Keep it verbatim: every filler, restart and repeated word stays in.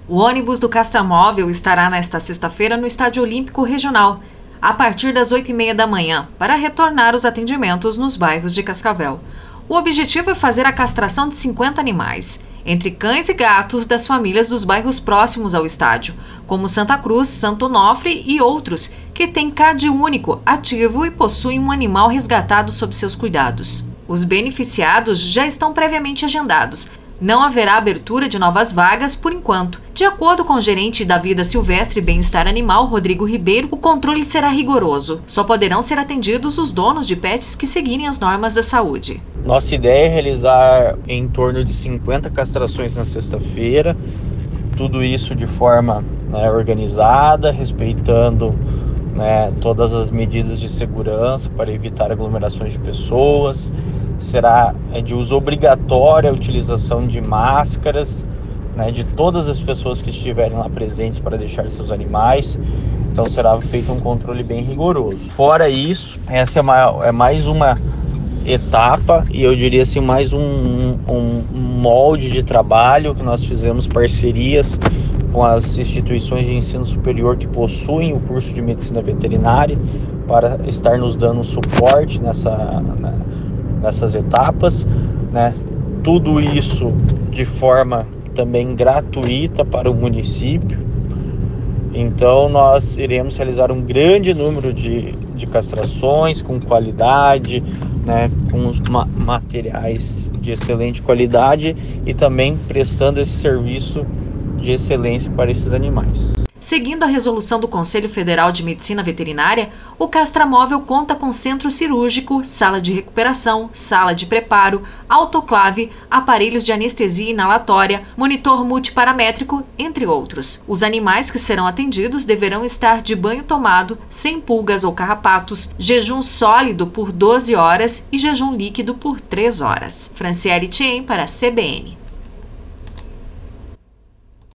O ônibus do Castramóvel estará nesta sexta-feira no Estádio Olímpico Regional, a partir das oito e meia da manhã, para retornar os atendimentos nos bairros de Cascavel. O objetivo é fazer a castração de cinquenta animais, entre cães e gatos das famílias dos bairros próximos ao estádio, como Santa Cruz, Santo Onofre e outros, que têm C A D único, ativo e possuem um animal resgatado sob seus cuidados. Os beneficiados já estão previamente agendados. Não haverá abertura de novas vagas por enquanto. De acordo com o gerente da Vida Silvestre e Bem-Estar Animal, Rodrigo Ribeiro, o controle será rigoroso. Só poderão ser atendidos os donos de pets que seguirem as normas da saúde. Nossa ideia é realizar em torno de cinquenta castrações na sexta-feira, tudo isso de forma, né, organizada, respeitando, né, todas as medidas de segurança para evitar aglomerações de pessoas. Será de uso obrigatório a utilização de máscaras, né, de todas as pessoas que estiverem lá presentes para deixar seus animais. Então será feito um controle bem rigoroso. Fora isso, essa é, uma, é mais uma etapa e eu diria assim mais um, um, um molde de trabalho que nós fizemos parcerias com as instituições de ensino superior que possuem o curso de medicina veterinária para estar nos dando suporte nessa, né, nessas etapas, né? Tudo isso de forma também gratuita para o município. Então nós iremos realizar um grande número de, de castrações com qualidade, né, com ma- materiais de excelente qualidade e também prestando esse serviço de excelência para esses animais. Seguindo a resolução do Conselho Federal de Medicina Veterinária, o Castramóvel conta com centro cirúrgico, sala de recuperação, sala de preparo, autoclave, aparelhos de anestesia inalatória, monitor multiparamétrico, entre outros. Os animais que serão atendidos deverão estar de banho tomado, sem pulgas ou carrapatos, jejum sólido por doze horas e jejum líquido por três horas. Franciele Tien para a C B N.